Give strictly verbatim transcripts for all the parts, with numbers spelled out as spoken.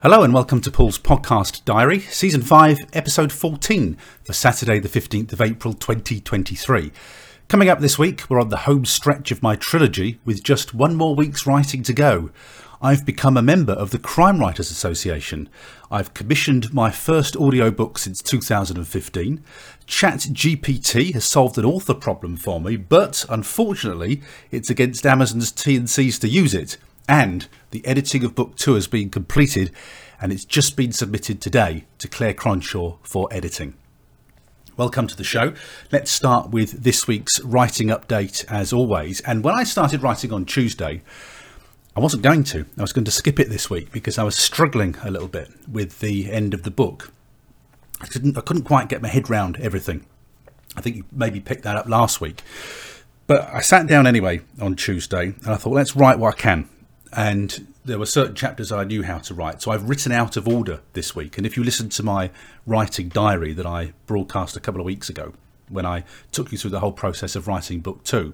Hello and welcome to Paul's Podcast Diary, Season five, Episode fourteen, for Saturday the fifteenth of April twenty twenty-three. Coming up this week, we're on the home stretch of my trilogy with just one more week's writing to go. I've become a member of the Crime Writers Association. I've commissioned my first audiobook since two thousand fifteen. ChatGPT has solved an author problem for me, but unfortunately it's against Amazon's T and Cs to use it. And the editing of book two has been completed and it's just been submitted today to Claire Cronshaw for editing. Welcome to the show. Let's start with this week's writing update as always. And when I started writing on Tuesday, I wasn't going to. I was going to skip it this week because I was struggling a little bit with the end of the book. I couldn't, I couldn't quite get my head round everything. I think you maybe picked that up last week. But I sat down anyway on Tuesday and I thought, let's write what I can. And there were certain chapters I knew how to write. So I've written out of order this week. And if you listen to my writing diary that I broadcast a couple of weeks ago, when I took you through the whole process of writing book two,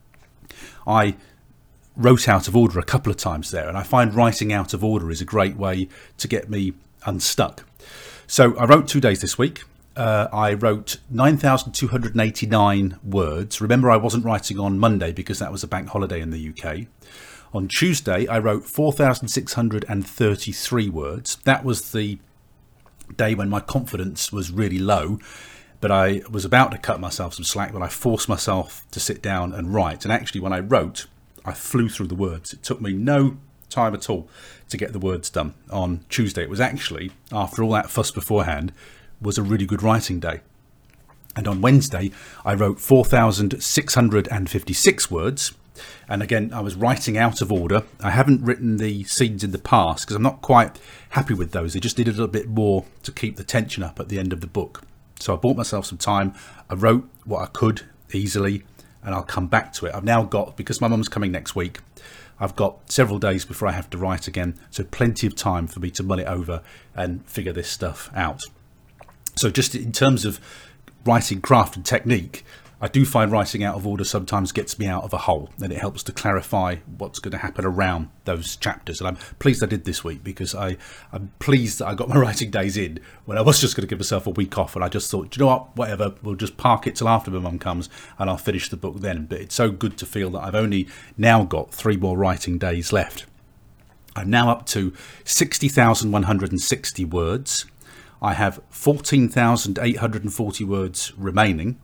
I wrote out of order a couple of times there. And I find writing out of order is a great way to get me unstuck. So I wrote two days this week. Uh, I wrote nine thousand two hundred eighty-nine words. Remember, I wasn't writing on Monday because that was a bank holiday in the U K. On Tuesday, I wrote four thousand six hundred thirty-three words. That was the day when my confidence was really low, but I was about to cut myself some slack when I forced myself to sit down and write. And actually, when I wrote, I flew through the words. It took me no time at all to get the words done on Tuesday. It was actually, after all that fuss beforehand, was a really good writing day. And on Wednesday, I wrote four thousand six hundred fifty-six words. And again, I was writing out of order. I haven't written the scenes in the past because I'm not quite happy with those. They just needed a little bit more to keep the tension up at the end of the book. So I bought myself some time. I wrote what I could easily and I'll come back to it. I've now got, because my mum's coming next week, I've got several days before I have to write again. So plenty of time for me to mull it over and figure this stuff out. So just in terms of writing craft and technique, I do find writing out of order sometimes gets me out of a hole and it helps to clarify what's going to happen around those chapters. And I'm pleased I did this week because I, I'm pleased that I got my writing days in when I was just going to give myself a week off. And I just thought, do you know what, whatever, we'll just park it till after my mum comes and I'll finish the book then. But it's so good to feel that I've only now got three more writing days left. I'm now up to sixty thousand one hundred sixty words. I have fourteen thousand eight hundred forty words remaining.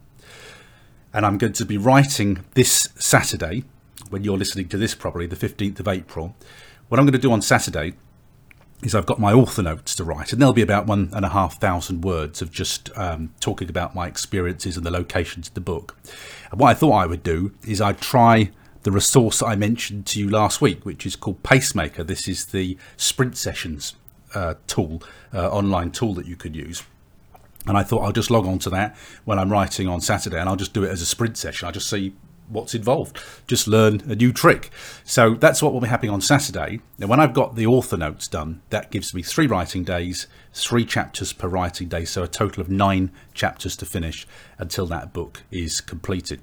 And I'm going to be writing this Saturday, when you're listening to this probably, the fifteenth of April. What I'm going to do on Saturday is I've got my author notes to write, and there'll be about one and a half thousand words of just um, talking about my experiences and the locations of the book. And what I thought I would do is I'd try the resource that I mentioned to you last week, which is called Pacemaker. This is the sprint sessions uh, tool, uh, online tool that you could use. And I thought I'll just log on to that when I'm writing on Saturday and I'll just do it as a sprint session. I'll just see what's involved, just learn a new trick. So that's what will be happening on Saturday. And when I've got the author notes done, that gives me three writing days, three chapters per writing day. So a total of nine chapters to finish until that book is completed.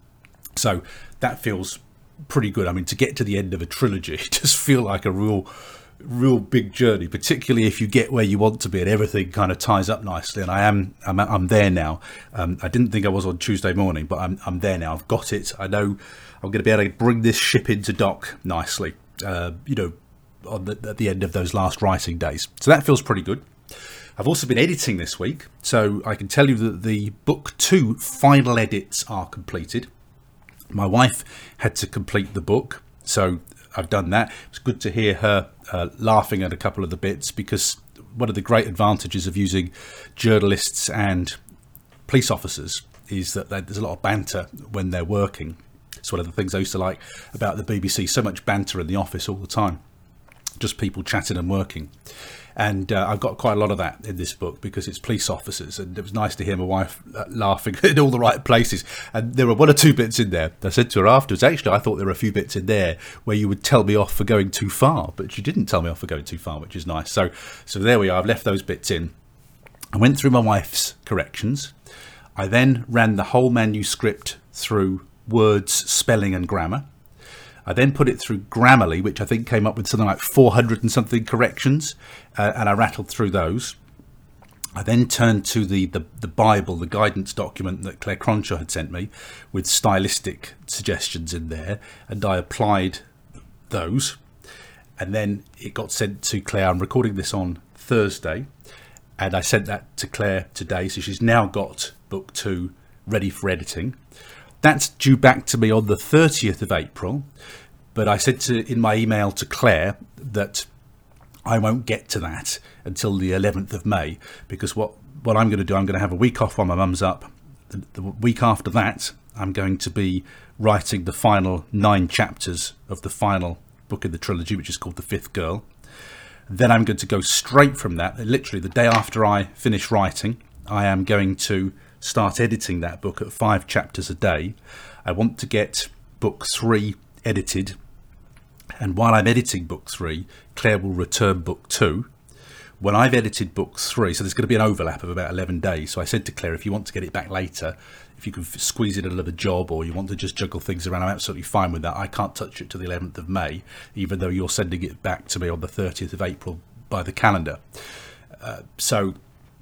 So that feels pretty good. I mean, to get to the end of a trilogy, it just feel like a real... real big journey, particularly if you get where you want to be and everything kind of ties up nicely. And I am I'm, I'm there now. um, I didn't think I was on Tuesday morning, but I'm, I'm there now. I've got it. I know I'm going to be able to bring this ship into dock nicely, uh, you know, on the, at the end of those last writing days. So that feels pretty good. I've also been editing this week, so I can tell you that the book two final edits are completed. My wife had to complete the book, so I've done that. It's good to hear her uh, laughing at a couple of the bits, because one of the great advantages of using journalists and police officers is that there's a lot of banter when they're working. It's one of the things I used to like about the B B C, so much banter in the office all the time, just people chatting and working. And uh, I've got quite a lot of that in this book because it's police officers, and it was nice to hear my wife uh, laughing in all the right places. And there were one or two bits in there. I said to her afterwards, actually, I thought there were a few bits in there where you would tell me off for going too far, but you didn't tell me off for going too far, which is nice. So, so there we are. I've left those bits in. I went through my wife's corrections. I then ran the whole manuscript through words, spelling and grammar. I then put it through Grammarly, which I think came up with something like four hundred and something corrections, uh, and I rattled through those. I then turned to the, the, the Bible, the guidance document that Claire Cronshaw had sent me, with stylistic suggestions in there, and I applied those. And then it got sent to Claire. I'm recording this on Thursday, and I sent that to Claire today, so she's now got book two ready for editing. That's due back to me on the thirtieth of April, but I said to in my email to Claire that I won't get to that until the eleventh of May, because what, what I'm going to do, I'm going to have a week off while my mum's up. The, the week after that, I'm going to be writing the final nine chapters of the final book in the trilogy, which is called The Fifth Girl. Then I'm going to go straight from that. Literally the day after I finish writing, I am going to start editing that book at five chapters a day. I want to get book three edited, and while I'm editing book three, Claire will return book two. When I've edited book three, so there's going to be an overlap of about eleven days. So I said to Claire, if you want to get it back later, if you can squeeze in another job, or you want to just juggle things around, I'm absolutely fine with that. I can't touch it to the eleventh of May, even though you're sending it back to me on the thirtieth of April by the calendar. Uh, so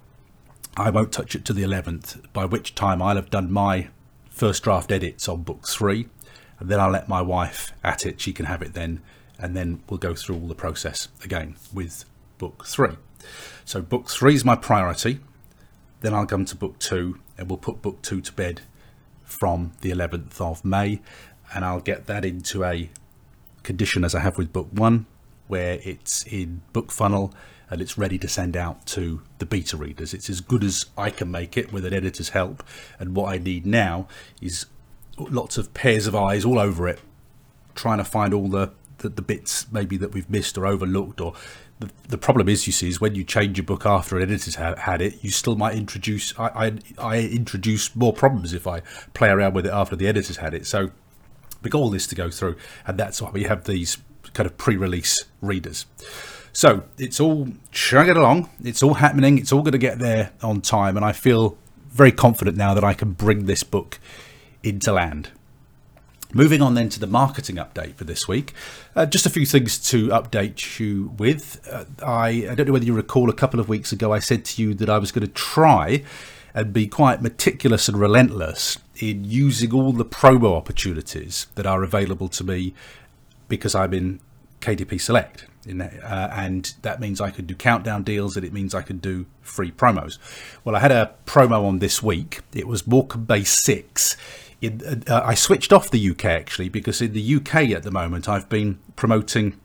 I won't touch it to the eleventh, by which time I'll have done my first draft edits on book three, and then I'll let my wife at it. She can have it then, and then we'll go through all the process again with book three. So book three is my priority. Then I'll come to book two, and we'll put book two to bed from the eleventh of May, and I'll get that into a condition as I have with book one, where it's in book funnel and it's ready to send out to the beta readers. It's as good as I can make it with an editor's help, and what I need now is lots of pairs of eyes all over it, trying to find all the, the, the bits maybe that we've missed or overlooked. Or the, the problem is, you see, is when you change a book after an editor's ha- had it, you still might introduce, I, I, I introduce more problems if I play around with it after the editor's had it. So we've got all this to go through, and that's why we have these kind of pre-release readers. So it's all chugging along, it's all happening, it's all going to get there on time, and I feel very confident now that I can bring this book into land. Moving on then to the marketing update for this week. Uh, just a few things to update you with. Uh, I, I don't know whether you recall, a couple of weeks ago I said to you that I was going to try and be quite meticulous and relentless in using all the promo opportunities that are available to me because I'm in K D P Select. In that, uh, and that means I could do countdown deals, and it means I could do free promos. Well, I had a promo on this week. It was Morecambe Bay six. In, uh, I switched off the U K actually, because in the U K at the moment I've been promoting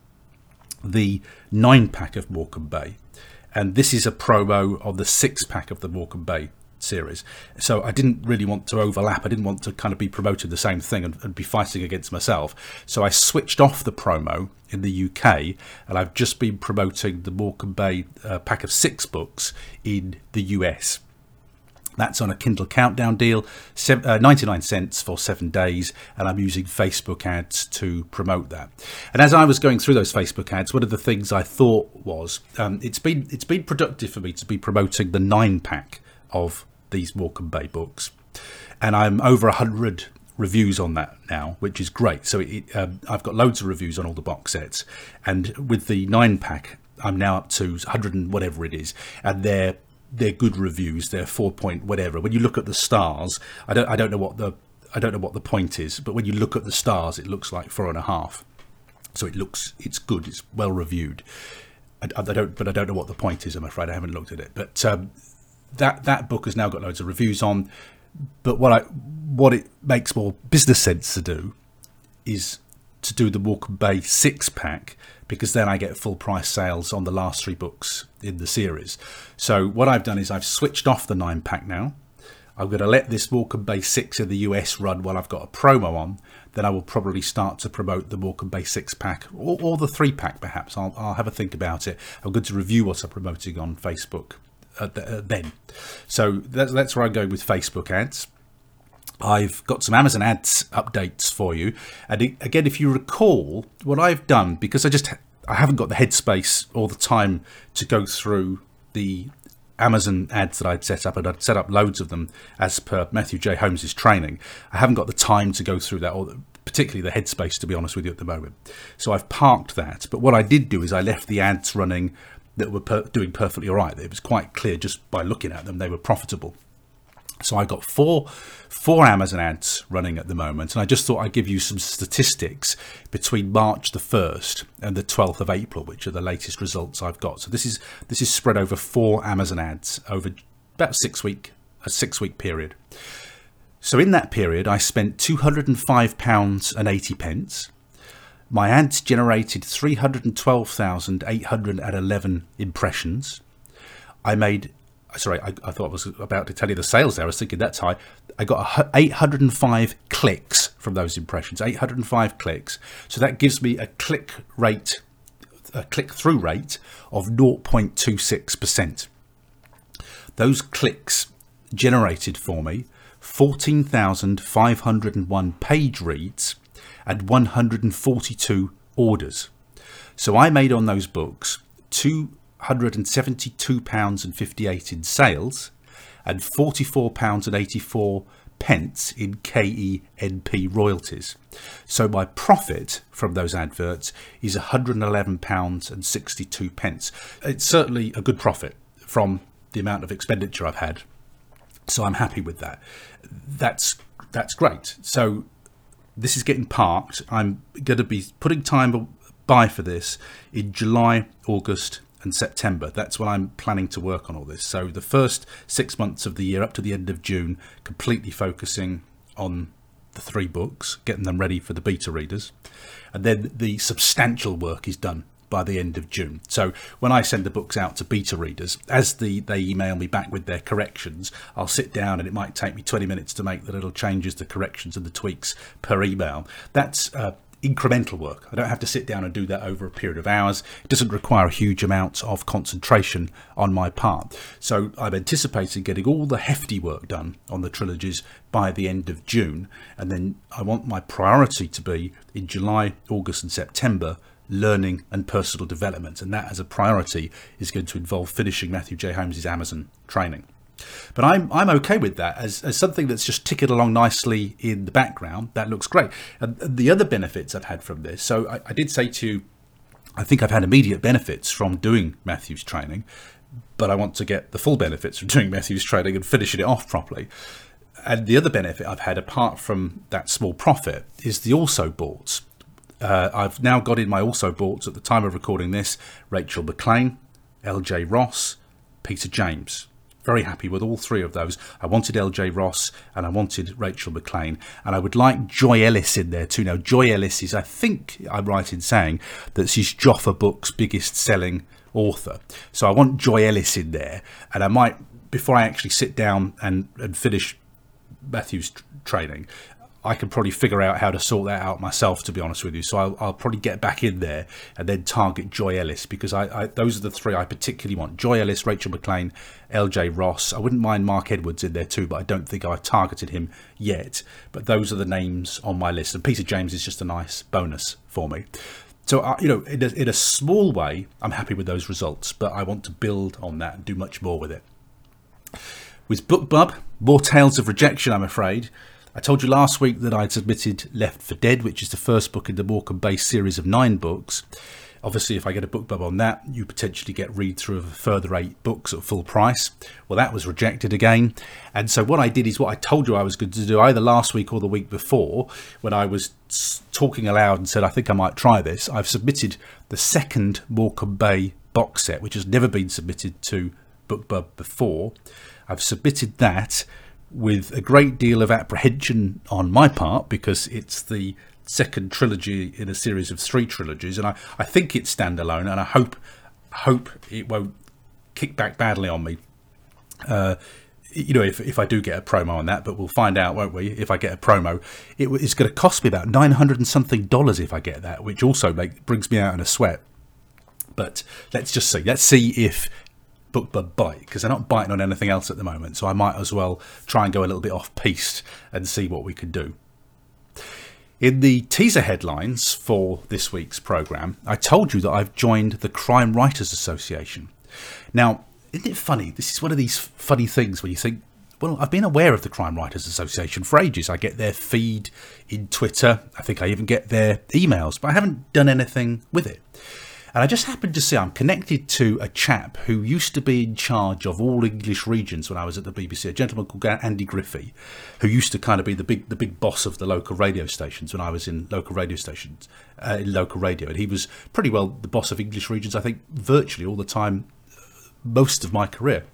the nine pack of Morecambe Bay, and this is a promo on the six pack of the Morecambe Bay series. So I didn't really want to overlap. I didn't want to kind of be promoting the same thing and, and be fighting against myself. So I switched off the promo in the U K, and I've just been promoting the Morecambe Bay uh, pack of six books in the U S. That's on a Kindle countdown deal, uh, ninety-nine cents for seven days, and I'm using Facebook ads to promote that. And as I was going through those Facebook ads, one of the things I thought was um, it's been it's been productive for me to be promoting the nine pack of these Morecambe Bay books, and I'm over a hundred reviews on that now, which is great. So it, um, I've got loads of reviews on all the box sets, and with the nine pack I'm now up to one hundred and whatever it is, and they're they're good reviews. They're four point whatever. When you look at the stars, I don't I don't know what the I don't know what the point is, but when you look at the stars, it looks like four and a half. So it looks it's good. It's well reviewed. I, I don't, but I don't know what the point is. I'm afraid I haven't looked at it. But um, that that book has now got loads of reviews on. But what I what it makes more business sense to do is to do the Morecambe Bay six pack, because then I get full price sales on the last three books in the series. So what I've done is I've switched off the nine pack now. I'm going to let this Morecambe Bay six in the U S run while I've got a promo on. Then I will probably start to promote the Morecambe Bay six pack, or, or the three pack perhaps. I'll, I'll have a think about it. I'm going to review what I'm promoting on Facebook uh, uh, then. So that's, that's where I'm going with Facebook ads. I've got some Amazon ads updates for you. And it, again, if you recall, what I've done, because I just I haven't got the headspace or the time to go through the Amazon ads that I'd set up, and I'd set up loads of them as per Matthew J. Holmes's training. I haven't got the time to go through that, or particularly the headspace, to be honest with you, at the moment. So I've parked that. But what I did do is I left the ads running that were per- doing perfectly all right. It was quite clear just by looking at them, they were profitable. So I got four four Amazon ads running at the moment, and I just thought I'd give you some statistics between March the first and the twelfth of April, which are the latest results I've got. So this is this is spread over four Amazon ads over about six week a six week period. So in that period, I spent two hundred and five pounds and eighty pence. My ads generated three hundred and twelve thousand eight hundred and eleven impressions. I made Sorry, I, I thought I was about to tell you the sales there. I was thinking that's high. I got eight hundred and five clicks from those impressions, eight hundred and five clicks. So that gives me a click rate, a click-through rate of zero point two six percent. Those clicks generated for me fourteen thousand five hundred and one page reads and one hundred and forty-two orders. So I made on those books two hundred and seventy-two pounds and fifty-eight in sales and forty-four pounds and eighty-four pence in K E N P royalties. So my profit from those adverts is one hundred and eleven pounds and sixty-two pence. It's certainly a good profit from the amount of expenditure I've had. So I'm happy with that. That's that's great. So this is getting parked. I'm going to be putting time by for this in July, August and September. That's when I'm planning to work on all this. So the first six months of the year up to the end of June, completely focusing on the three books, getting them ready for the beta readers. And then the substantial work is done by the end of June. So when I send the books out to beta readers, as the they email me back with their corrections, I'll sit down and it might take me twenty minutes to make the little changes, the corrections and the tweaks per email. That's uh, incremental work. I don't have to sit down and do that over a period of hours. It doesn't require a huge amount of concentration on my part. So I'm anticipating getting all the hefty work done on the trilogies by the end of June. And then I want my priority to be in July, August and September, learning and personal development. And that as a priority is going to involve finishing Matthew J. Holmes's Amazon training. But I'm I'm okay with that as, as something that's just ticking along nicely in the background. That looks great. And the other benefits I've had from this, so I, I did say to you, I think I've had immediate benefits from doing Matthew's training, but I want to get the full benefits from doing Matthew's training and finishing it off properly. And the other benefit I've had, apart from that small profit, is the also boards. Uh, I've now got in my also boards at the time of recording this, Rachel McLean, L J Ross, Peter James. Very happy with all three of those. I wanted L J Ross and I wanted Rachel McLean, and I would like Joy Ellis in there too. Now, Joy Ellis is, I think I'm right in saying that she's Joffa Books' biggest selling author. So I want Joy Ellis in there, and I might, before I actually sit down and, and finish Matthew's tr- training, I can probably figure out how to sort that out myself, to be honest with you. So I'll, I'll probably get back in there and then target Joy Ellis, because I, I those are the three I particularly want. Joy Ellis, Rachel McLean, L J Ross. I wouldn't mind Mark Edwards in there too, but I don't think I've targeted him yet. But those are the names on my list. And Peter James is just a nice bonus for me. So, uh, you know, in a, in a small way, I'm happy with those results, but I want to build on that and do much more with it. With BookBub, more tales of rejection, I'm afraid. I told you last week that I'd submitted Left for Dead, which is the first book in the Morecambe-based series of nine books. Obviously, if I get a BookBub on that, you potentially get read-through of a further eight books at full price. Well, that was rejected again. And so what I did is what I told you I was going to do either last week or the week before, when I was talking aloud and said, I think I might try this. I've submitted the second Morecambe Bay box set, which has never been submitted to BookBub before. I've submitted that with a great deal of apprehension on my part, because it's the second trilogy in a series of three trilogies, and I, I think it's standalone, and I hope hope it won't kick back badly on me. Uh, you know, if if I do get a promo on that, but we'll find out, won't we? If I get a promo, it, it's going to cost me about nine hundred and something dollars if I get that, which also make, brings me out in a sweat. But let's just see. Let's see if BookBub bite, because they're not biting on anything else at the moment, so I might as well try and go a little bit off piste and see what we can do. In the teaser headlines for this week's programme, I told you that I've joined the Crime Writers Association. Now, isn't it funny? This is one of these funny things where you think, well, I've been aware of the Crime Writers Association for ages. I get their feed in Twitter. I think I even get their emails, but I haven't done anything with it. And I just happened to see I'm connected to a chap who used to be in charge of all English regions when I was at the B B C, a gentleman called Andy Griffey, who used to kind of be the big the big boss of the local radio stations when I was in local radio stations, uh, in local radio. And he was pretty well the boss of English regions, I think, virtually all the time, most of my career.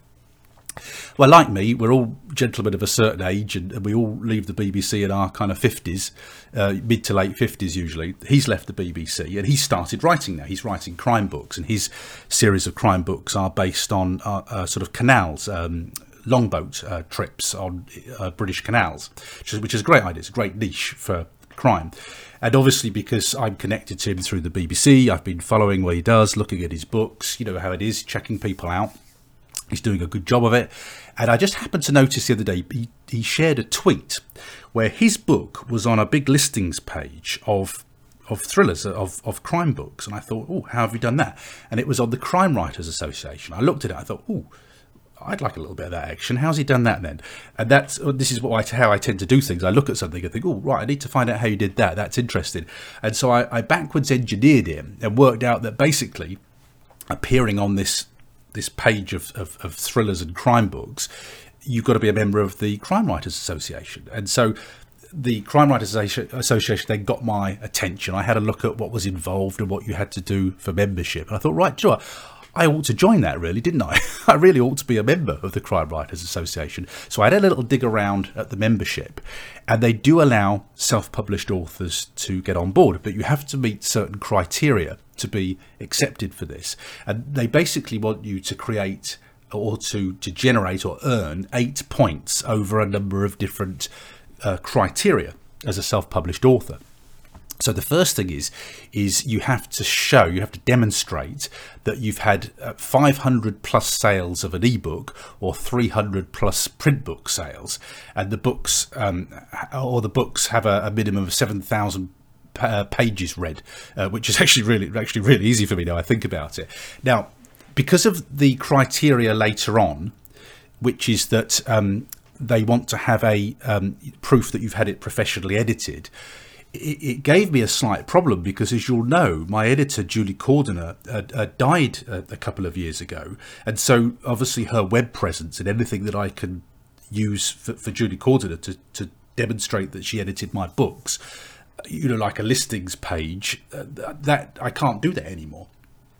Well, like me, we're all gentlemen of a certain age, and, and we all leave the B B C in our kind of fifties, uh, mid to late fifties usually. He's left the B B C and he's started writing now. He's writing crime books, and his series of crime books are based on uh, uh, sort of canals, um, longboat uh, trips on uh, British canals, which is, which is a great idea. It's a great niche for crime. And obviously, because I'm connected to him through the B B C, I've been following what he does, looking at his books, you know how it is, checking people out. He's doing a good job of it. And I just happened to notice the other day, he, he shared a tweet where his book was on a big listings page of of thrillers, of, of crime books. And I thought, oh, how have you done that? And it was on the Crime Writers Association. I looked at it, I thought, oh, I'd like a little bit of that action. How's he done that then? And that's this is what I, how I tend to do things. I look at something and think, oh, right, I need to find out how you did that. That's interesting. And so I, I backwards engineered him and worked out that basically appearing on this this page of, of, of thrillers and crime books, you've got to be a member of the Crime Writers Association. And so the Crime Writers Association then got my attention. I had a look at what was involved and what you had to do for membership. And I thought, right, do you know what? I ought to join that, really, didn't I? I really ought to be a member of the Crime Writers Association. So I had a little dig around at the membership, and they do allow self-published authors to get on board, but you have to meet certain criteria to be accepted for this. And they basically want you to create or to, to generate or earn eight points over a number of different uh, criteria as a self-published author. So the first thing is, is you have to show, you have to demonstrate that you've had uh, five hundred plus sales of an ebook or three hundred plus print book sales, and the books um, or the books have a, a minimum of seven thousand uh, pages read, uh, which is actually really, actually really easy for me now I think about it. Now, because of the criteria later on, which is that um, they want to have a um, proof that you've had it professionally edited. It gave me a slight problem because, as you'll know, my editor, Julie Cordiner, uh, uh, died a, a couple of years ago. And so obviously her web presence and anything that I can use for, for Julie Cordiner to, to demonstrate that she edited my books, you know, like a listings page, uh, that I can't do that anymore.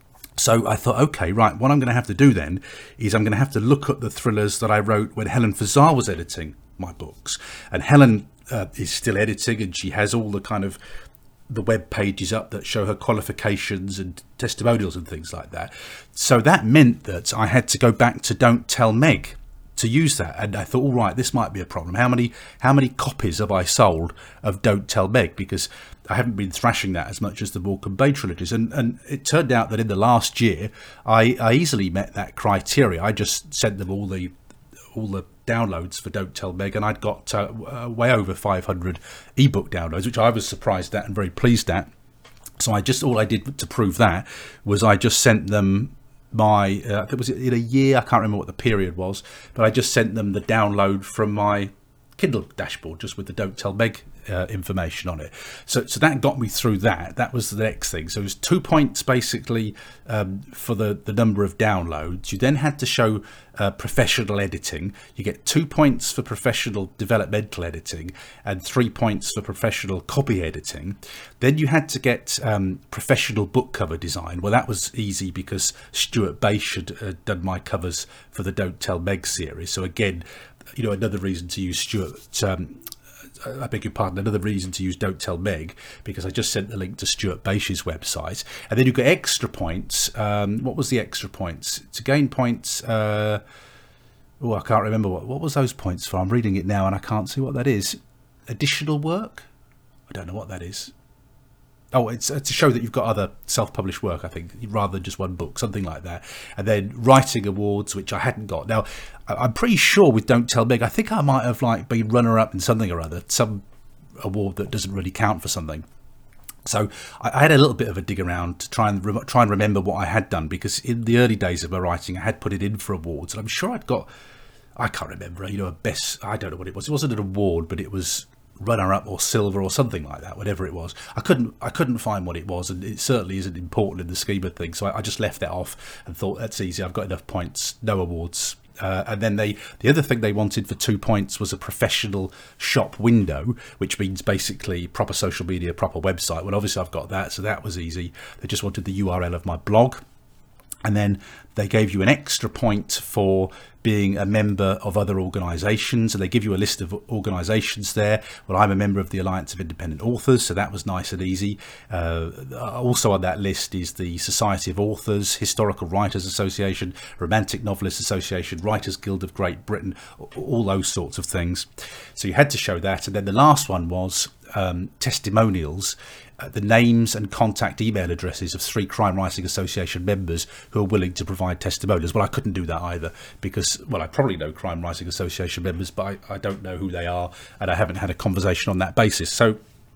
So I thought, okay, right, what I'm going to have to do then is I'm going to have to look at the thrillers that I wrote when Helen Fazar was editing my books. And Helen uh, is still editing, and she has all the kind of the web pages up that show her qualifications and testimonials and things like that. So that meant that I had to go back to Don't Tell Meg to use that. And I thought, all right, this might be a problem. How many how many copies have I sold of Don't Tell Meg? Because I haven't been thrashing that as much as the Morecambe Bay trilogies. And, and it turned out that in the last year, I, I easily met that criteria. I just sent them all the all the downloads for Don't Tell Meg, and I'd got uh, uh, way over five hundred ebook downloads, which I was surprised at and very pleased at. So I just all I did to prove that was I just sent them my uh, it was in a year, I can't remember what the period was, but I just sent them the download from my Kindle dashboard just with the Don't Tell Meg uh, information on it. So so that got me through that. That was the next thing. So it was two points basically um, for the, the number of downloads. You then had to show uh, professional editing. You get two points for professional developmental editing and three points for professional copy editing. Then you had to get um, professional book cover design. Well, that was easy because Stuart Bache had uh, done my covers for the Don't Tell Meg series. So again, you know, another reason to use Stuart, um, I beg your pardon, another reason to use Don't Tell Meg, because I just sent the link to Stuart Bache's website. And then you got extra points. Um, what was the extra points? To gain points, uh, oh, I can't remember. What, what was those points for? I'm reading it now and I can't see what that is. Additional work? I don't know what that is. Oh, it's to show that you've got other self-published work, I think, rather than just one book, something like that. And then writing awards, which I hadn't got. Now, I'm pretty sure with Don't Tell Meg, I think I might have like been runner-up in something or other, some award that doesn't really count for something. So I, I had a little bit of a dig around to try and re- try and remember what I had done, because in the early days of my writing, I had put it in for awards, and I'm sure I'd got, I can't remember, you know, a best, I don't know what it was. It wasn't an award, but it was runner-up or silver or something like that, whatever it was. I couldn't I couldn't find what it was, and it certainly isn't important in the scheme of things. So I, I just left that off and thought, that's easy. I've got enough points, no awards. Uh, and then they, the other thing they wanted for two points was a professional shop window, which means basically proper social media, proper website. Well, obviously I've got that, so that was easy. They just wanted the U R L of my blog. And then they gave you an extra point for being a member of other organisations, and they give you a list of organisations there. Well, I'm a member of the Alliance of Independent Authors, so that was nice and easy. Uh, also on that list is the Society of Authors, Historical Writers Association, Romantic Novelists Association, Writers Guild of Great Britain, all those sorts of things. So you had to show that. And then the last one was um, testimonials. Uh, the names and contact email addresses of three Crime Writing Association members who are willing to provide testimonials. Well, I couldn't do that either because, well, I probably know Crime Writing Association members, but I, I don't know who they are, and I haven't had a conversation on that basis. So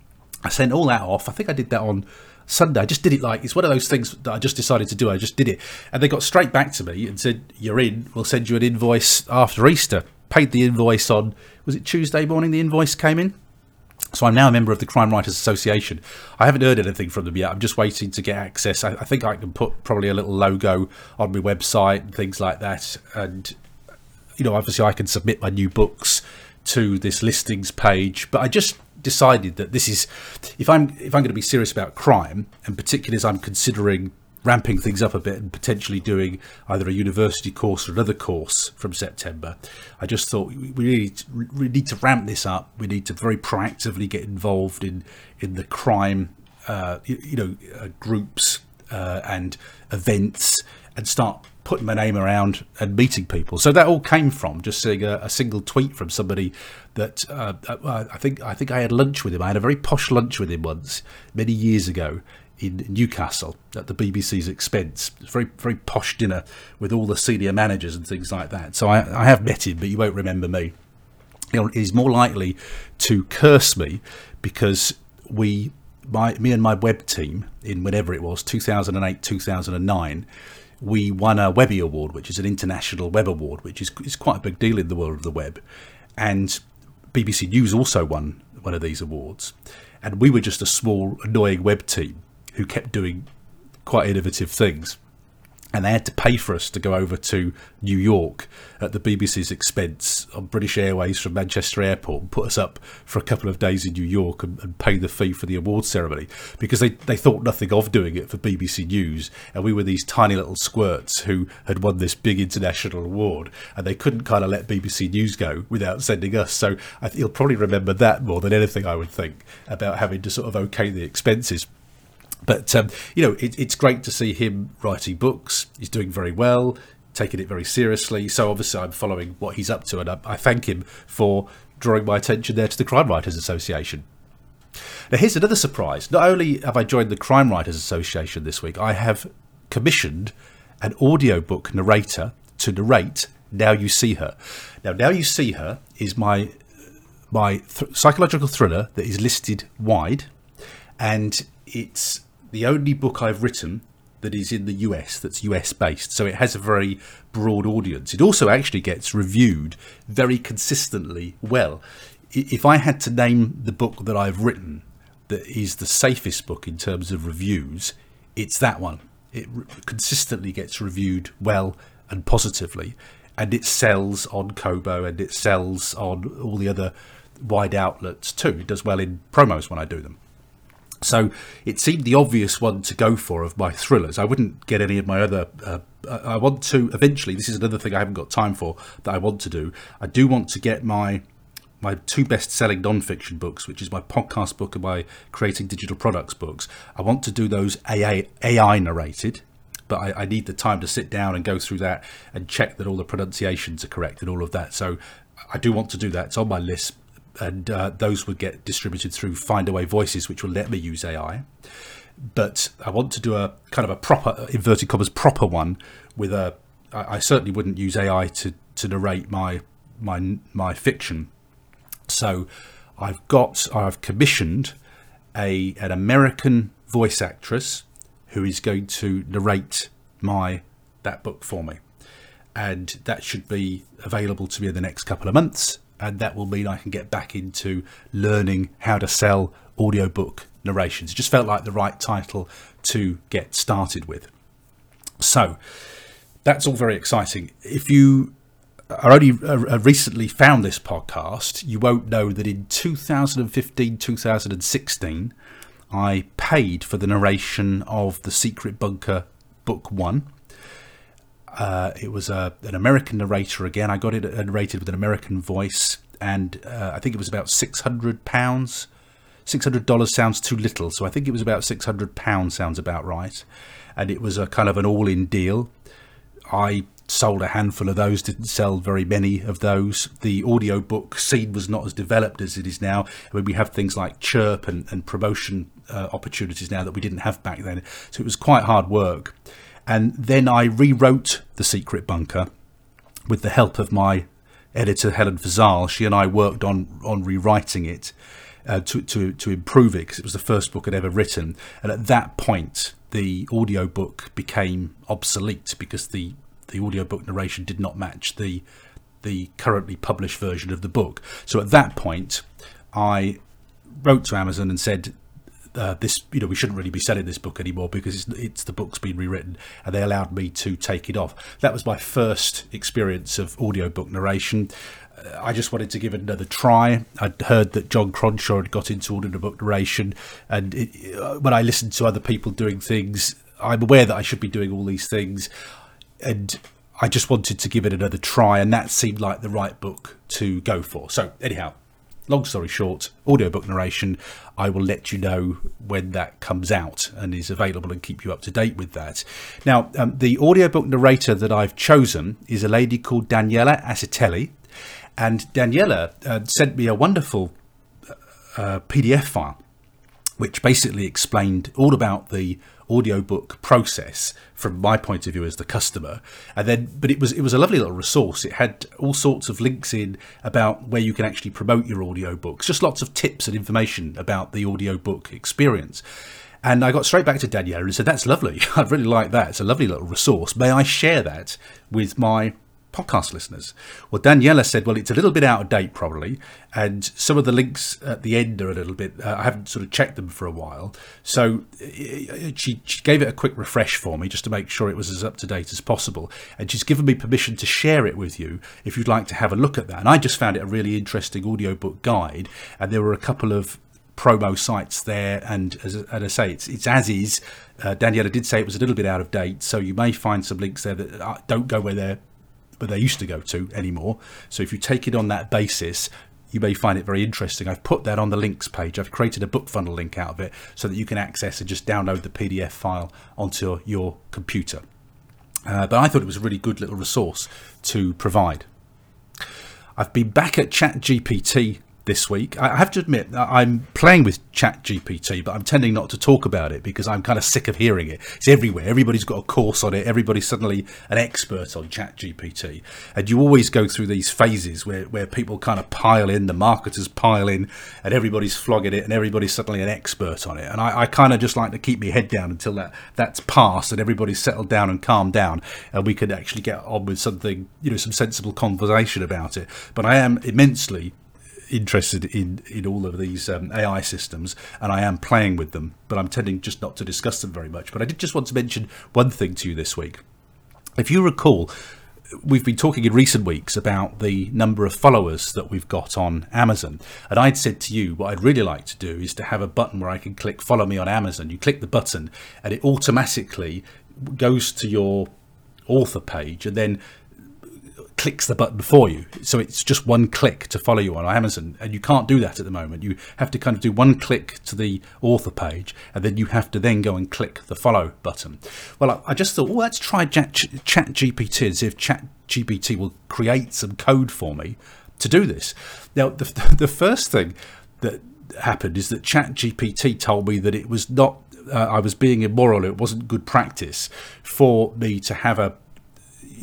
I sent all that off. I think I did that on Sunday. I just did it like, it's one of those things that I just decided to do. I just did it. And they got straight back to me and said, you're in, we'll send you an invoice after Easter. Paid the invoice on, was it Tuesday morning the invoice came in? So I'm now a member of the Crime Writers Association. I haven't heard anything from them yet. I'm just waiting to get access. I, I think I can put probably a little logo on my website and things like that. And, you know, obviously I can submit my new books to this listings page. But I just decided that this is, if I'm if I'm going to be serious about crime, and particularly as I'm considering ramping things up a bit and potentially doing either a university course or another course from September, I just thought we need, we need to ramp this up. We need to very proactively get involved in in the crime, uh, you, you know, uh, groups uh, and events, and start putting my name around and meeting people. So that all came from just seeing a, a single tweet from somebody that uh, I think I think I had lunch with him. I had a very posh lunch with him once many years ago in Newcastle at the B B C's expense. It's a very, very posh dinner with all the senior managers and things like that. So I, I have met him, but you won't remember me. You know, he's more likely to curse me because we, my, me and my web team in whenever it was, two thousand eight, two thousand nine, we won a Webby Award, which is an international web award, which is, is quite a big deal in the world of the web. And B B C News also won one of these awards. And we were just a small, annoying web team who kept doing quite innovative things. And they had to pay for us to go over to New York at the B B C's expense on British Airways from Manchester Airport, and put us up for a couple of days in New York and, and pay the fee for the awards ceremony, because they, they thought nothing of doing it for B B C News. And we were these tiny little squirts who had won this big international award, and they couldn't kind of let B B C News go without sending us. So I think you'll probably remember that more than anything, I would think, about having to sort of okay the expenses. But, um, you know, it, it's great to see him writing books. He's doing very well, taking it very seriously. So obviously I'm following what he's up to, and I, I thank him for drawing my attention there to the Crime Writers Association. Now, here's another surprise. Not only have I joined the Crime Writers Association this week, I have commissioned an audiobook narrator to narrate Now You See Her. Now, Now You See Her is my, my th- psychological thriller that is listed wide, and it's the only book I've written that is in the U S, that's U S based. So it has a very broad audience. It also actually gets reviewed very consistently well. If I had to name the book that I've written that is the safest book in terms of reviews, it's that one. It re- consistently gets reviewed well and positively. And it sells on Kobo, and it sells on all the other wide outlets too. It does well in promos when I do them. So it seemed the obvious one to go for of my thrillers. I wouldn't get any of my other... Uh, I want to, eventually, this is another thing I haven't got time for that I want to do. I do want to get my my two best-selling non-fiction books, which is my podcast book and my Creating Digital Products books. I want to do those A I, A I narrated, but I, I need the time to sit down and go through that and check that all the pronunciations are correct and all of that. So I do want to do that. It's on my list. And uh, those would get distributed through Findaway Voices, which will let me use A I. But I want to do a kind of a proper, inverted commas, proper one with a. I, I certainly wouldn't use A I to, to narrate my my my fiction. So I've got, I've commissioned a an American voice actress who is going to narrate my that book for me, and that should be available to me in the next couple of months, and that will mean I can get back into learning how to sell audiobook narrations. It just felt like the right title to get started with. So that's all very exciting. If you are only uh, recently found this podcast, you won't know that in two thousand fifteen, two thousand sixteen, I paid for the narration of The Secret Bunker Book One. Uh, it was a, an American narrator again. I got it narrated with an American voice, and uh, I think it was about six hundred pounds. six hundred dollars sounds too little, so I think it was about six hundred pounds sounds about right. And it was a kind of an all-in deal. I sold a handful of those, didn't sell very many of those. The audiobook scene was not as developed as it is now. I mean, we have things like Chirp and, and promotion uh, opportunities now that we didn't have back then. So it was quite hard work. And then I rewrote The Secret Bunker with the help of my editor, Helen Fazal. She and I worked on, on rewriting it uh, to, to, to improve it, because it was the first book I'd ever written. And at that point, the audiobook became obsolete because the, the audiobook narration did not match the, the currently published version of the book. So at that point, I wrote to Amazon and said, Uh, this, you know, we shouldn't really be selling this book anymore because it's, it's the book's been rewritten, and they allowed me to take it off. That was my first experience of audiobook narration. Uh, I just wanted to give it another try. I'd heard that John Cronshaw had got into audiobook narration, and it, uh, when I listened to other people doing things, I'm aware that I should be doing all these things, and I just wanted to give it another try, and that seemed like the right book to go for. So anyhow, long story short, audiobook narration, I will let you know when that comes out and is available and keep you up to date with that. Now, um, the audiobook narrator that I've chosen is a lady called Daniela Acitelli, and Daniela uh, sent me a wonderful uh, P D F file which basically explained all about the audiobook process from my point of view as the customer. And then, but it was it was a lovely little resource. It had all sorts of links in about where you can actually promote your audiobooks, just lots of tips and information about the audiobook experience. And I got straight back to Daniela and said, that's lovely. I'd really like that. It's a lovely little resource. May I share that with my podcast listeners? Well, Daniela said, well, it's a little bit out of date probably, and some of the links at the end are a little bit, uh, I haven't sort of checked them for a while, so she, she gave it a quick refresh for me just to make sure it was as up to date as possible, and she's given me permission to share it with you if you'd like to have a look at that. And I just found it a really interesting audiobook guide, and there were a couple of promo sites there, and as, as I say, it's, it's as is. uh, Daniela did say it was a little bit out of date, so you may find some links there that don't go where they're but they used to go to anymore. So if you take it on that basis, you may find it very interesting. I've put that on the links page. I've created a book funnel link out of it so that you can access and just download the P D F file onto your computer. Uh, but I thought it was a really good little resource to provide. I've been back at ChatGPT this week. I have to admit, I'm playing with ChatGPT, but I'm tending not to talk about it because I'm kind of sick of hearing it. It's everywhere. Everybody's got a course on it. Everybody's suddenly an expert on ChatGPT. And you always go through these phases where, where people kind of pile in, the marketers pile in, and everybody's flogging it, and everybody's suddenly an expert on it. And I, I kind of just like to keep my head down until that, that's passed and everybody's settled down and calmed down, and we can actually get on with something, you know, some sensible conversation about it. But I am immensely interested in in all of these um, A I systems, and I am playing with them, but I'm tending just not to discuss them very much. But I did just want to mention one thing to you this week. If you recall, we've been talking in recent weeks about the number of followers that we've got on Amazon, and I'd said to you what I'd really like to do is to have a button where I can click follow me on Amazon. You click the button and it automatically goes to your author page and then clicks the button for you, so it's just one click to follow you on Amazon, and you can't do that at the moment. You have to kind of do one click to the author page, and then you have to then go and click the follow button. Well, I just thought, well, let's try Chat GPT and see if Chat G P T will create some code for me to do this. Now, the, the first thing that happened is that Chat G P T told me that it was not, uh, I was being immoral, it wasn't good practice for me to have a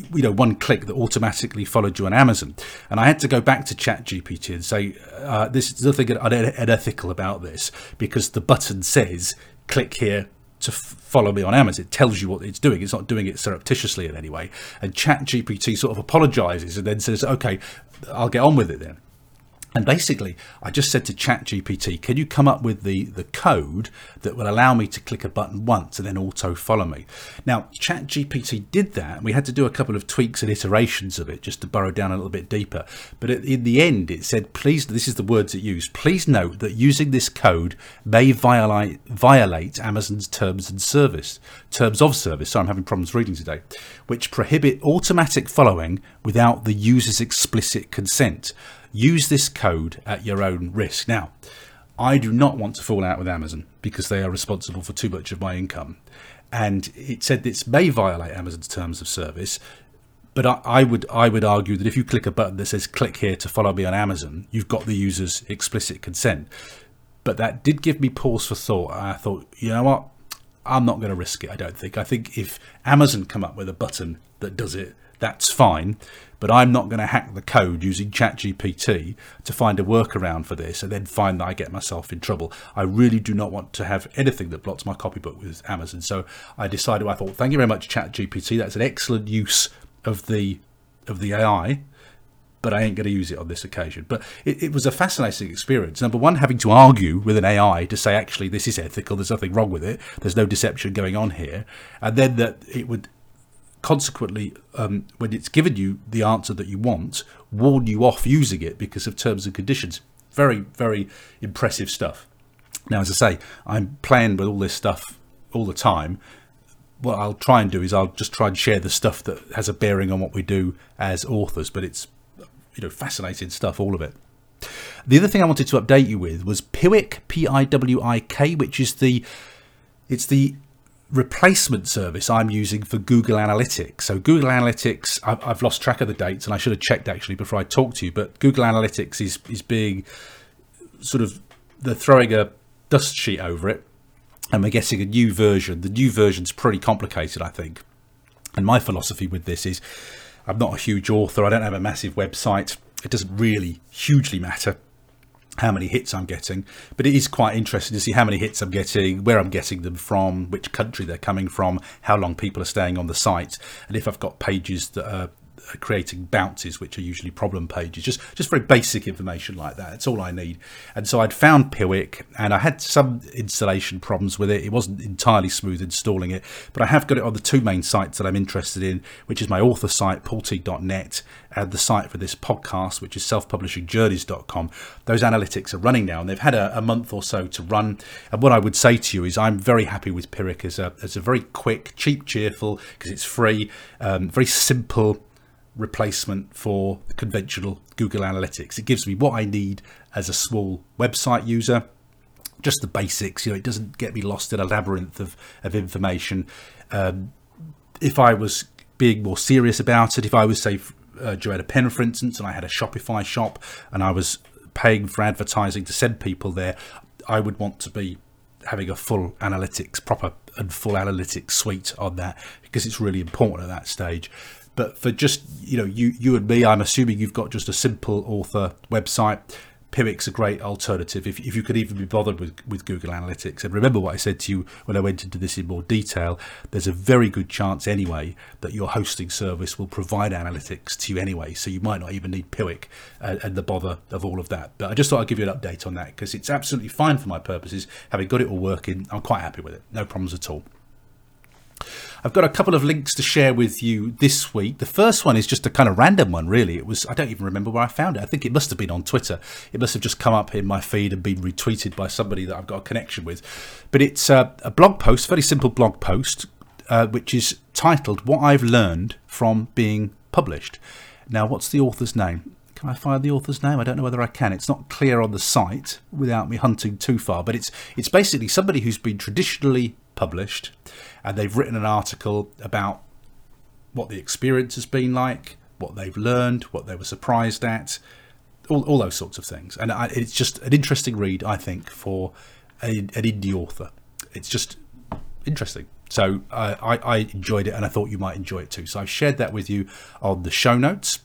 you know, one click that automatically followed you on Amazon. And I had to go back to ChatGPT and say, uh, this is nothing unethical about this, because the button says, click here to f- follow me on Amazon. It tells you what it's doing. It's not doing it surreptitiously in any way. And ChatGPT sort of apologizes and then says, okay, I'll get on with it then. And basically, I just said to ChatGPT, can you come up with the, the code that will allow me to click a button once and then auto follow me? Now, ChatGPT did that. We had to do a couple of tweaks and iterations of it just to burrow down a little bit deeper. But in the end, it said, please, this is the words it used, please note that using this code may violate, violate Amazon's terms and service, terms of service, sorry, I'm having problems reading today, which prohibit automatic following without the user's explicit consent. Use this code at your own risk. Now, I do not want to fall out with Amazon because they are responsible for too much of my income. And it said this may violate Amazon's terms of service. But I, I would I would argue that if you click a button that says click here to follow me on Amazon, you've got the user's explicit consent. But that did give me pause for thought. I thought, you know what? I'm not going to risk it, I don't think. I think if Amazon come up with a button that does it, that's fine. But I'm not going to hack the code using ChatGPT to find a workaround for this and then find that I get myself in trouble. I really do not want to have anything that blocks my copybook with Amazon. So I decided, I thought, thank you very much, ChatGPT. That's an excellent use of the of the A I, but I ain't going to use it on this occasion. But it, it was a fascinating experience. Number one, having to argue with an A I to say, actually, this is ethical. There's nothing wrong with it. There's no deception going on here. And then that it would consequently, um, when it's given you the answer that you want, warn you off using it because of terms and conditions. Very, very impressive stuff. Now, as I say, I'm playing with all this stuff all the time. What I'll try and do is I'll just try and share the stuff that has a bearing on what we do as authors, but it's, you know, fascinating stuff, all of it. The other thing I wanted to update you with was Piwik, P I W I K, which is the, it's the replacement service I'm using for Google Analytics. So Google Analytics, I've, I've lost track of the dates and I should have checked actually before I talked to you, but Google Analytics is, is being sort of, they're throwing a dust sheet over it and we're getting a new version. The new version's pretty complicated, I think. And my philosophy with this is I'm not a huge author. I don't have a massive website. It doesn't really hugely matter how many hits I'm getting, but it is quite interesting to see how many hits I'm getting, where I'm getting them from, which country they're coming from, how long people are staying on the site, and if I've got pages that are creating bounces, which are usually problem pages, just just very basic information like that. It's all I need. And so I'd found Piwik and I had some installation problems with it. It wasn't entirely smooth installing it, but I have got it on the two main sites that I'm interested in, which is my author site, paul teague dot net, and the site for this podcast, which is self publishing journeys dot com. Those analytics are running now and they've had a, a month or so to run. And what I would say to you is I'm very happy with Piwik as a, as a very quick, cheap, cheerful, because it's free, um, very simple replacement for conventional Google Analytics. It gives me what I need as a small website user, just the basics. You know, it doesn't get me lost in a labyrinth of, of information. Um, if I was being more serious about it, if I was, say, uh, Joanna Penn, for instance, and I had a Shopify shop and I was paying for advertising to send people there, I would want to be having a full analytics, proper and full analytics suite on that, because it's really important at that stage. But for just, you know, you you and me, I'm assuming you've got just a simple author website. Piwik's a great alternative if, if you could even be bothered with, with Google Analytics. And remember what I said to you when I went into this in more detail. There's a very good chance anyway that your hosting service will provide analytics to you anyway. So you might not even need Piwik and, and the bother of all of that. But I just thought I'd give you an update on that because it's absolutely fine for my purposes. Having got it all working, I'm quite happy with it. No problems at all. I've got a couple of links to share with you this week. The first one is just a kind of random one, really. It was, I don't even remember where I found it. I think it must have been on Twitter. It must have just come up in my feed and been retweeted by somebody that I've got a connection with. But it's a, a blog post, very simple blog post, uh, which is titled What I've Learned from Being Published. Now, what's the author's name? Can I find the author's name? I don't know whether I can. It's not clear on the site without me hunting too far, but it's it's basically somebody who's been traditionally published and they've written an article about what the experience has been like, what they've learned, what they were surprised at, all, all those sorts of things. And I, it's just an interesting read, I think, for a, an indie author. It's just interesting. So uh, I, I enjoyed it, and I thought you might enjoy it too. So I've shared that with you on the show notes.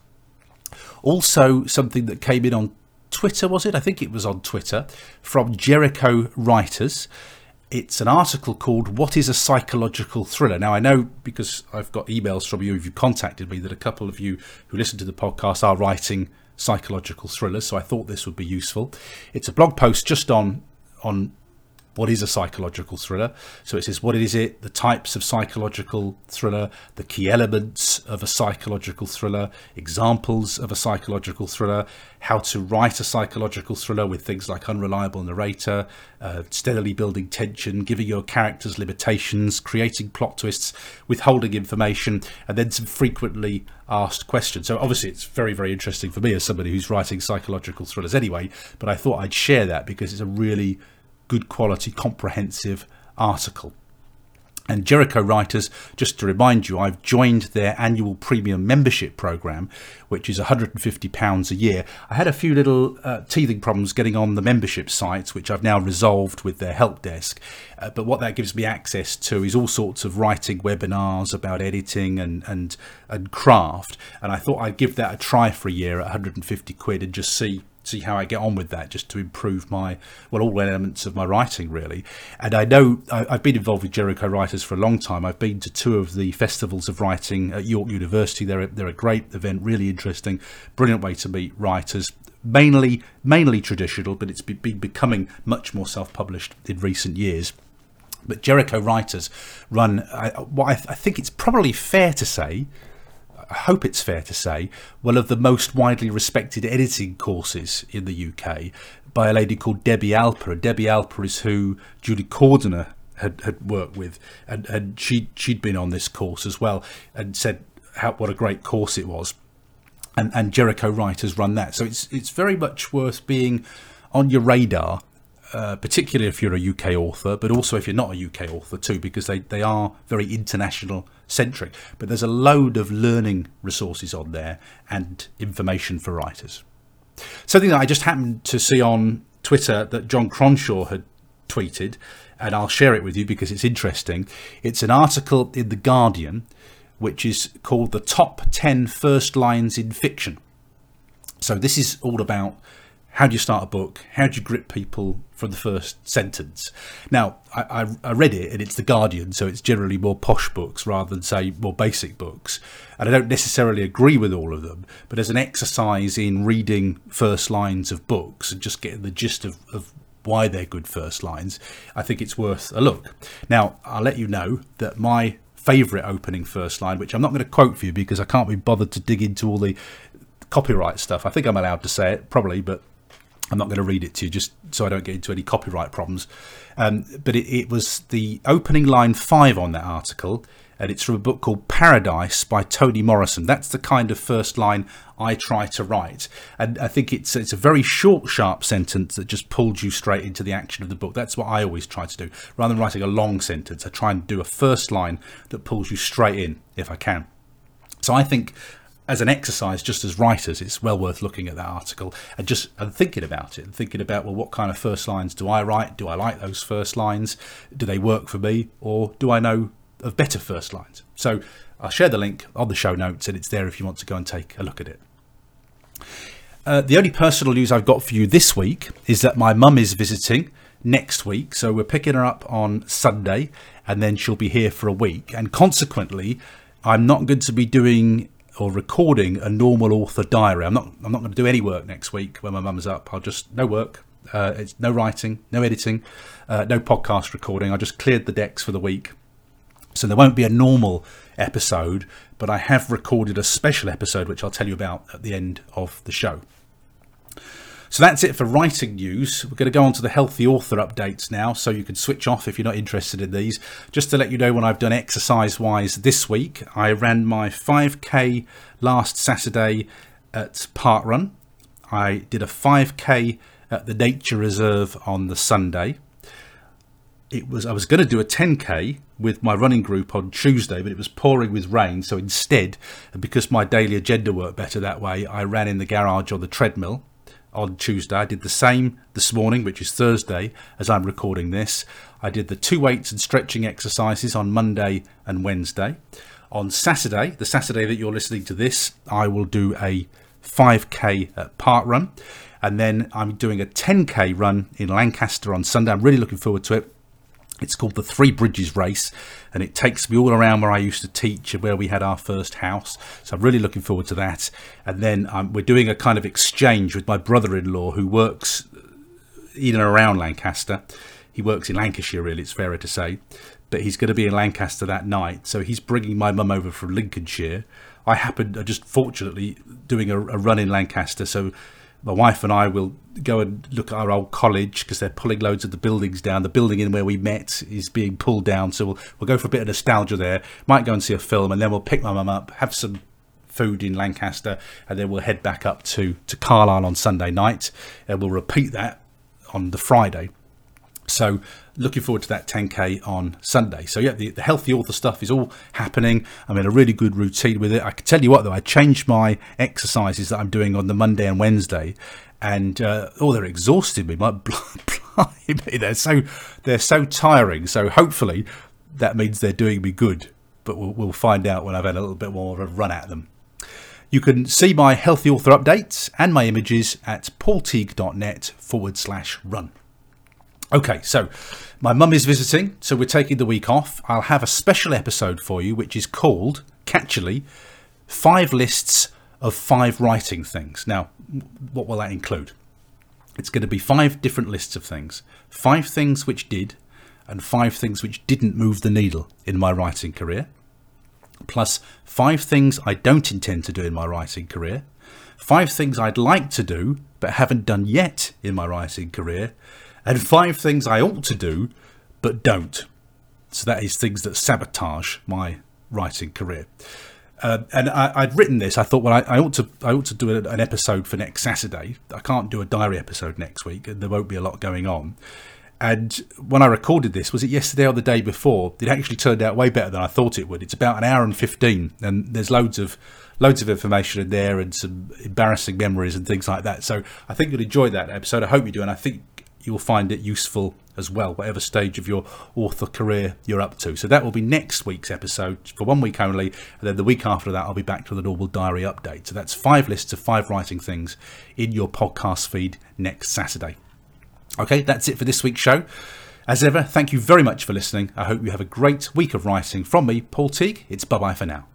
Also, something that came in on Twitter, was it? I think it was on Twitter, from Jericho Writers. It's an article called "What is a Psychological Thriller?" Now, I know, because I've got emails from you, if you contacted me, that a couple of you who listen to the podcast are writing psychological thrillers, so I thought this would be useful. It's a blog post just on on what is a psychological thriller. So it says, what is it, the types of psychological thriller, the key elements of a psychological thriller, examples of a psychological thriller, how to write a psychological thriller with things like unreliable narrator, uh, steadily building tension, giving your characters limitations, creating plot twists, withholding information, and then some frequently asked questions. So obviously it's very, very interesting for me as somebody who's writing psychological thrillers anyway, but I thought I'd share that because it's a really good quality, comprehensive article. And Jericho Writers, just to remind you, I've joined their annual premium membership program, which is one hundred fifty pounds a year. I had a few little uh, teething problems getting on the membership sites, which I've now resolved with their help desk. Uh, but what that gives me access to is all sorts of writing webinars about editing and, and, and craft. And I thought I'd give that a try for a year at one hundred fifty quid and just see see how I get on with that, just to improve my, well, all elements of my writing, really. And I know I, I've been involved with Jericho Writers for a long time. I've been to two of the festivals of writing at York University. They're a, they're a great event, really interesting, brilliant way to meet writers. Mainly, mainly traditional, but it's been becoming much more self-published in recent years. But Jericho Writers run, I, what I, I think it's probably fair to say, I hope it's fair to say, one of the most widely respected editing courses in the U K by a lady called Debbie Alper. And Debbie Alper is who Julie Cordiner had, had worked with, and, and she, she'd been on this course as well and said how, what a great course it was. And, and Jericho Writers run that. So it's, it's very much worth being on your radar, uh, particularly if you're a U K author, but also if you're not a U K author too, because they, they are very international centric. But there's a load of learning resources on there and information for writers. Something that I just happened to see on Twitter that John Cronshaw had tweeted, and I'll share it with you because it's interesting. It's an article in The Guardian, which is called The Top ten First Lines in Fiction. So this is all about how do you start a book? How do you grip people from the first sentence? Now, I, I, I read it, and it's The Guardian, so it's generally more posh books rather than, say, more basic books. And I don't necessarily agree with all of them, but as an exercise in reading first lines of books and just getting the gist of, of why they're good first lines, I think it's worth a look. Now, I'll let you know that my favourite opening first line, which I'm not going to quote for you because I can't be bothered to dig into all the copyright stuff. I think I'm allowed to say it, probably, but I'm not going to read it to you just so I don't get into any copyright problems. Um, but it, it was the opening line five on that article, and it's from a book called Paradise by Toni Morrison. That's the kind of first line I try to write. And I think it's it's a very short, sharp sentence that just pulled you straight into the action of the book. That's what I always try to do. Rather than writing a long sentence, I try and do a first line that pulls you straight in if I can. So I think, as an exercise, just as writers, it's well worth looking at that article and just and thinking about it and thinking about, well, what kind of first lines do I write? Do I like those first lines? Do they work for me? Or do I know of better first lines? So I'll share the link on the show notes, and it's there if you want to go and take a look at it. Uh, the only personal news I've got for you this week is that my mum is visiting next week. So we're picking her up on Sunday, and then she'll be here for a week. And consequently, I'm not going to be doing or recording a normal author diary. I'm not I'm not going to do any work next week when my mum's up. I'll just, no work, uh, it's no writing, no editing, uh, no podcast recording. I just cleared the decks for the week. So there won't be a normal episode, but I have recorded a special episode, which I'll tell you about at the end of the show. So that's it for writing news. We're going to go on to the healthy author updates now, so you can switch off if you're not interested in these. Just to let you know what I've done exercise-wise this week. I ran my five K last Saturday at Parkrun. I did a five K at the Nature Reserve on the Sunday. It was I was going to do a ten K with my running group on Tuesday, but it was pouring with rain. So instead, because my daily agenda worked better that way, I ran in the garage on the treadmill on Tuesday. I did the same this morning, which is Thursday, as I'm recording this. I did the two weights and stretching exercises on Monday and Wednesday. On Saturday, the Saturday that you're listening to this, I will do a five K park run. And then I'm doing a ten K run in Lancaster on Sunday. I'm really looking forward to it. It's called the Three Bridges Race, and it takes me all around where I used to teach and where we had our first house. So I'm really looking forward to that. And then um, we're doing a kind of exchange with my brother-in-law, who works in and around Lancaster. He works in Lancashire, really, it's fairer to say. But he's going to be in Lancaster that night. So he's bringing my mum over from Lincolnshire. I happened, just fortunately, doing a, a run in Lancaster. So my wife and I will go and look at our old college, because they're pulling loads of the buildings down. The building in where we met is being pulled down. So we'll, we'll go for a bit of nostalgia there. Might go and see a film, and then we'll pick my mum up, have some food in Lancaster, and then we'll head back up to, to Carlisle on Sunday night. And we'll repeat that on the Friday. So looking forward to that ten K on Sunday. So yeah, the, the healthy author stuff is all happening. I'm in a really good routine with it. I can tell you what though, I changed my exercises that I'm doing on the Monday and Wednesday, and uh, oh, they're exhausting me. My blimey, they're so they're so tiring. So hopefully that means they're doing me good. But we'll, we'll find out when I've had a little bit more of a run at them. You can see my healthy author updates and my images at paulteague.net forward slash run. Okay, so my mum is visiting, so we're taking the week off. I'll have a special episode for you, which is called, catchily, Five Lists of Five Writing Things. Now, what will that include? It's going to be five different lists of things. Five things which did, and five things which didn't move the needle in my writing career. Plus, five things I don't intend to do in my writing career. Five things I'd like to do, but haven't done yet in my writing career. And five things I ought to do, but don't. So that is things that sabotage my writing career. Uh, and I, I'd written this. I thought, well, I, I ought to, I ought to do an episode for next Saturday. I can't do a diary episode next week, and there won't be a lot going on. And when I recorded this, was it yesterday or the day before? It actually turned out way better than I thought it would. It's about an hour and fifteen, and there's loads of loads of information in there and some embarrassing memories and things like that. So I think you'll enjoy that episode. I hope you do, and I think you'll find it useful as well, whatever stage of your author career you're up to. So that will be next week's episode for one week only, and then the week after that I'll be back to the normal diary update. So that's five lists of five writing things in your podcast feed next Saturday. Okay, that's it for this week's show. As ever, thank you very much for listening. I hope you have a great week of writing. From me, Paul Teague, it's bye-bye for now.